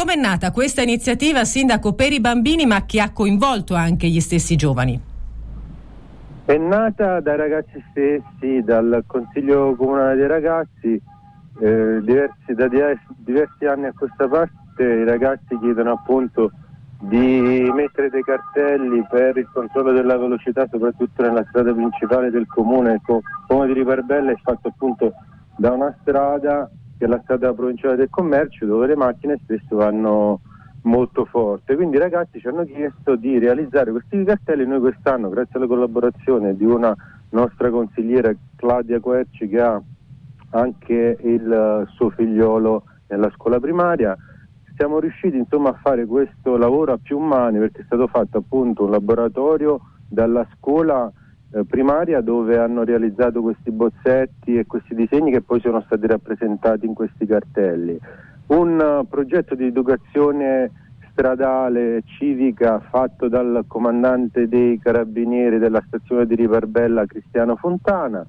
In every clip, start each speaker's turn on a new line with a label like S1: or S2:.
S1: Com'è nata questa iniziativa, Sindaco, per i bambini, ma che ha coinvolto anche gli stessi giovani?
S2: È nata dai ragazzi stessi, dal Consiglio Comunale dei Ragazzi. Da diversi anni a questa parte i ragazzi chiedono appunto di mettere dei cartelli per il controllo della velocità, soprattutto nella strada principale del comune. Il comune di Riparbella è fatto appunto da una strada che è la strada provinciale del commercio, dove le macchine spesso vanno molto forte. Quindi i ragazzi ci hanno chiesto di realizzare questi cartelli. Noi quest'anno, grazie alla collaborazione di una nostra consigliera, Claudia Querci, che ha anche il suo figliolo nella scuola primaria, siamo riusciti insomma a fare questo lavoro a più mani, perché è stato fatto appunto un laboratorio dalla scuola primaria, dove hanno realizzato questi bozzetti e questi disegni che poi sono stati rappresentati in questi cartelli. Un progetto di educazione stradale civica fatto dal comandante dei carabinieri della stazione di Riparbella, Cristiano Fontana,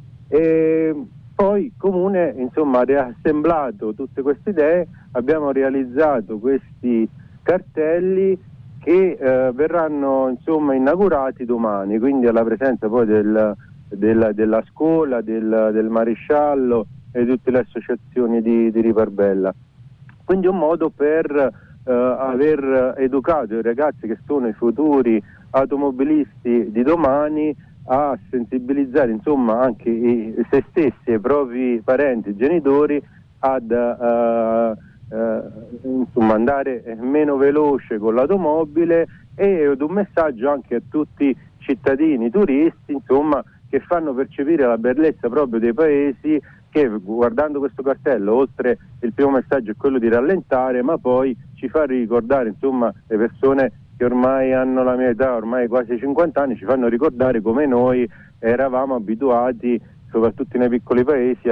S2: e poi il comune insomma ha riassemblato tutte queste idee. Abbiamo realizzato questi cartelli che verranno insomma inaugurati domani, quindi alla presenza poi della scuola, del maresciallo e di tutte le associazioni di Riparbella. Quindi un modo per aver educato i ragazzi, che sono i futuri automobilisti di domani, a sensibilizzare insomma anche se stessi e i propri parenti e genitori ad insomma andare meno veloce con l'automobile, e ad un messaggio anche a tutti i cittadini turisti insomma, che fanno percepire la bellezza proprio dei paesi, che guardando questo cartello, oltre il primo messaggio è quello di rallentare, ma poi ci fa ricordare insomma le persone che ormai hanno la mia età, ormai quasi 50 anni, ci fanno ricordare come noi eravamo abituati, soprattutto nei piccoli paesi,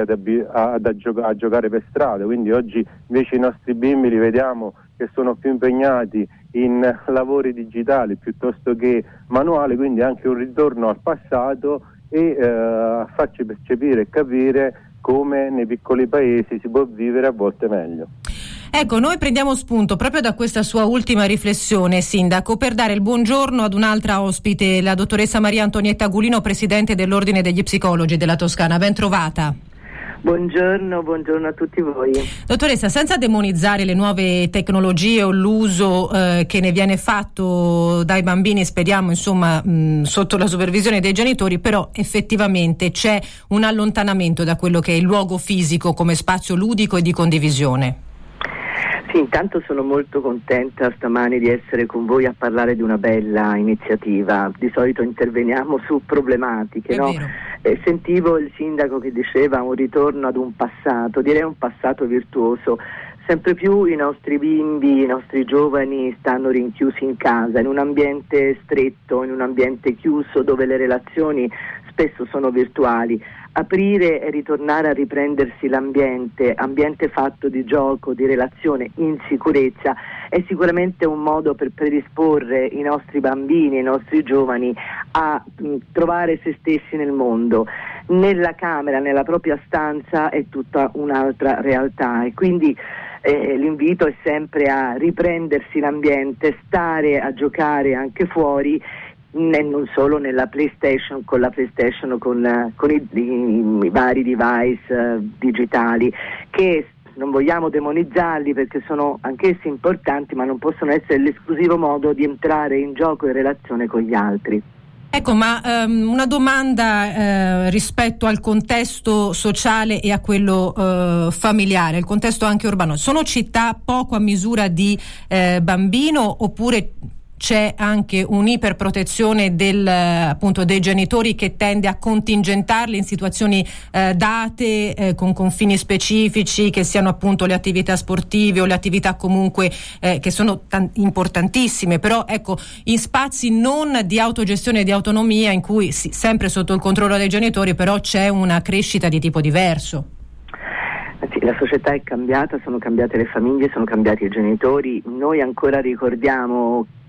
S2: a giocare per strada. Quindi oggi invece i nostri bimbi li vediamo che sono più impegnati in lavori digitali piuttosto che manuali, quindi anche un ritorno al passato e a farci percepire e capire come nei piccoli paesi si può vivere a volte meglio.
S1: Ecco, noi prendiamo spunto proprio da questa sua ultima riflessione, Sindaco, per dare il buongiorno ad un'altra ospite, la dottoressa Maria Antonietta Gulino, presidente dell'Ordine degli Psicologi della Toscana. Ben trovata.
S3: Buongiorno a tutti voi.
S1: Dottoressa, senza demonizzare le nuove tecnologie o l'uso che ne viene fatto dai bambini, speriamo insomma sotto la supervisione dei genitori, però effettivamente c'è un allontanamento da quello che è il luogo fisico come spazio ludico e di condivisione.
S3: Sì, intanto sono molto contenta stamani di essere con voi a parlare di una bella iniziativa. Di solito interveniamo su problematiche, no? Sentivo il sindaco che diceva un ritorno ad un passato, direi un passato virtuoso. Sempre più i nostri bimbi, i nostri giovani stanno rinchiusi in casa, in un ambiente stretto, in un ambiente chiuso, dove le relazioni spesso sono virtuali. Aprire e ritornare a riprendersi l'ambiente fatto di gioco, di relazione in sicurezza, è sicuramente un modo per predisporre i nostri bambini, i nostri giovani a trovare se stessi nel mondo. Nella camera, nella propria stanza è tutta un'altra realtà, e quindi l'invito è sempre a riprendersi l'ambiente, stare a giocare anche fuori, e non solo nella PlayStation, con i vari device digitali, che non vogliamo demonizzarli perché sono anch'essi importanti, ma non possono essere l'esclusivo modo di entrare in gioco e in relazione con gli altri.
S1: Ecco, ma una domanda rispetto al contesto sociale e a quello familiare, il contesto anche urbano. Sono città poco a misura di bambino, oppure c'è anche un'iperprotezione appunto dei genitori che tende a contingentarli in situazioni date, con confini specifici, che siano appunto le attività sportive o le attività comunque che sono importantissime, però ecco, in spazi non di autogestione e di autonomia, in cui sempre sotto il controllo dei genitori, però c'è una crescita di tipo diverso.
S3: Sì, la società è cambiata, sono cambiate le famiglie, sono cambiati i genitori. Noi ancora ricordiamo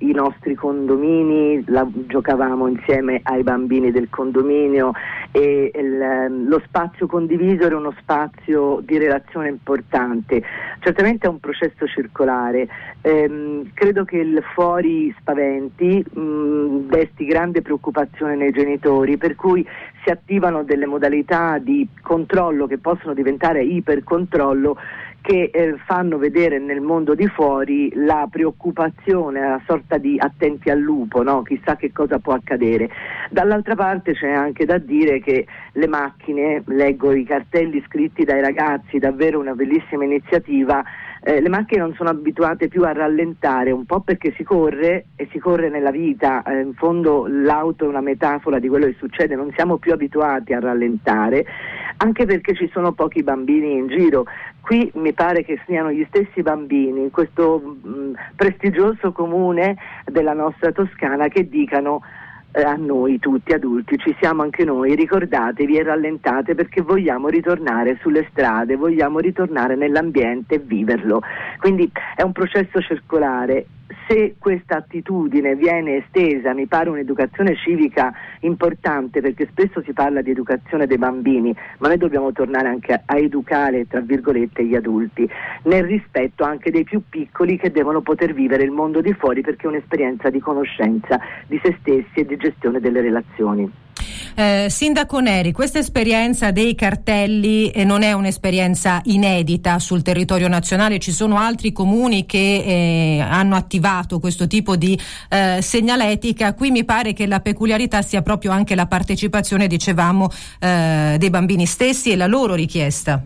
S3: i nostri condomini, giocavamo insieme ai bambini del condominio e lo spazio condiviso era uno spazio di relazione importante. Certamente è un processo circolare, credo che il fuori spaventi, desti grande preoccupazione nei genitori, per cui si attivano delle modalità di controllo che possono diventare ipercontrollo, che fanno vedere nel mondo di fuori la preoccupazione, la sorta di attenti al lupo, no? Chissà che cosa può accadere. Dall'altra parte c'è anche da dire che le macchine, leggo i cartelli scritti dai ragazzi, davvero una bellissima iniziativa. Le macchine non sono abituate più a rallentare, un po' perché si corre e si corre nella vita, in fondo l'auto è una metafora di quello che succede, non siamo più abituati a rallentare, anche perché ci sono pochi bambini in giro. Qui mi pare che siano gli stessi bambini in questo prestigioso comune della nostra Toscana che dicano a noi tutti adulti, ci siamo anche noi, ricordatevi e rallentate perché vogliamo ritornare sulle strade, vogliamo ritornare nell'ambiente e viverlo. Quindi è un processo circolare. Se questa attitudine viene estesa, mi pare un'educazione civica importante, perché spesso si parla di educazione dei bambini, ma noi dobbiamo tornare anche a educare, tra virgolette, gli adulti, nel rispetto anche dei più piccoli che devono poter vivere il mondo di fuori, perché è un'esperienza di conoscenza di se stessi e di gestione delle relazioni.
S1: Sindaco Neri, questa esperienza dei cartelli non è un'esperienza inedita sul territorio nazionale, ci sono altri comuni che hanno attivato questo tipo di segnaletica. Qui mi pare che la peculiarità sia proprio anche la partecipazione, dicevamo, dei bambini stessi e la loro richiesta.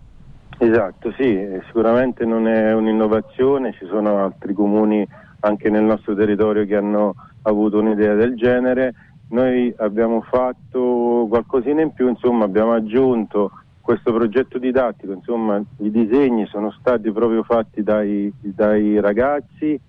S2: Esatto, sì, sicuramente non è un'innovazione, ci sono altri comuni anche nel nostro territorio che hanno avuto un'idea del genere. Noi abbiamo fatto qualcosina in più, insomma abbiamo aggiunto questo progetto didattico, insomma i disegni sono stati proprio fatti dai ragazzi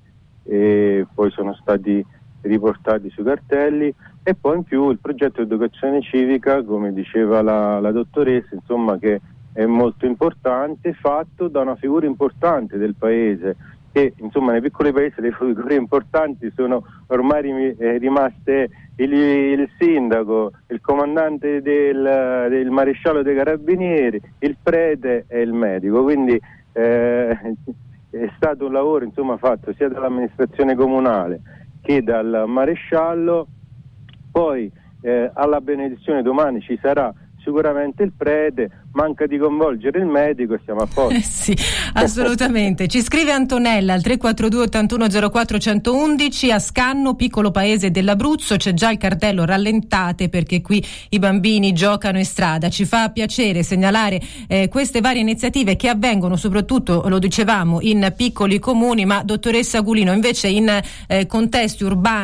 S2: e poi sono stati riportati sui cartelli, e poi in più il progetto di educazione civica, come diceva la dottoressa, insomma, che è molto importante, fatto da una figura importante del paese, che insomma nei piccoli paesi le figure importanti sono ormai rimaste il sindaco, il comandante del maresciallo dei carabinieri, il prete e il medico, quindi è stato un lavoro insomma fatto sia dall'amministrazione comunale che dal maresciallo. Poi alla benedizione domani ci sarà sicuramente il prete, manca di coinvolgere il medico e siamo a posto.
S1: Sì, assolutamente. Ci scrive Antonella al 342 81 04 111: a Scanno, piccolo paese dell'Abruzzo, c'è già il cartello rallentate perché qui i bambini giocano in strada. Ci fa piacere segnalare queste varie iniziative che avvengono soprattutto, lo dicevamo, in piccoli comuni, ma dottoressa Agulino, invece in contesti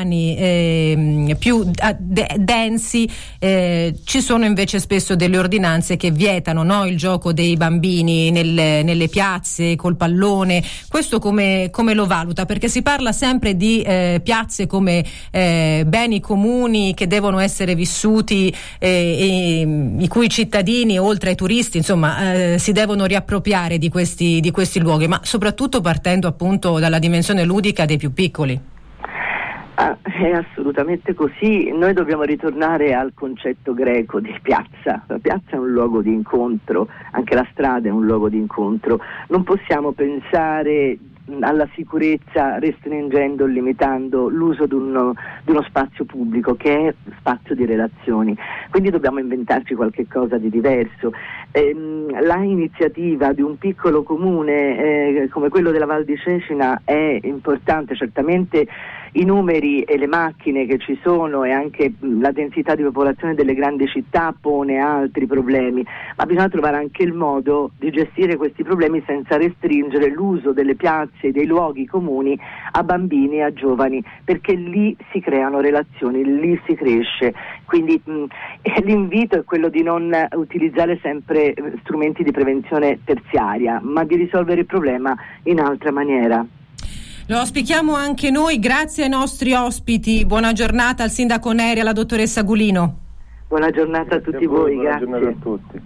S1: urbani più densi ci sono invece spesso delle ordinanze che vietano, no, il gioco dei bambini nelle piazze col pallone. Questo come lo valuta? Perché si parla sempre di piazze come beni comuni che devono essere vissuti e i cui cittadini, oltre ai turisti, insomma, si devono riappropriare di questi luoghi, ma soprattutto partendo appunto dalla dimensione ludica dei più piccoli.
S3: È assolutamente così. Noi dobbiamo ritornare al concetto greco di piazza. La piazza è un luogo di incontro, anche la strada è un luogo di incontro. Non possiamo pensare alla sicurezza restringendo, limitando l'uso di uno spazio pubblico che è spazio di relazioni, quindi dobbiamo inventarci qualche cosa di diverso. La iniziativa di un piccolo comune come quello della Val di Cecina è importante, certamente i numeri e le macchine che ci sono e anche la densità di popolazione delle grandi città pone altri problemi, ma bisogna trovare anche il modo di gestire questi problemi senza restringere l'uso delle piazze e dei luoghi comuni a bambini e a giovani, perché lì si creano relazioni, lì si cresce. Quindi l'invito è quello di non utilizzare sempre strumenti di prevenzione terziaria, ma di risolvere il problema in altra maniera.
S1: Lo auspichiamo anche noi, grazie ai nostri ospiti. Buona giornata al sindaco Neri e alla dottoressa Agulino.
S3: Buona giornata a tutti voi, grazie.
S2: Buona giornata a tutti.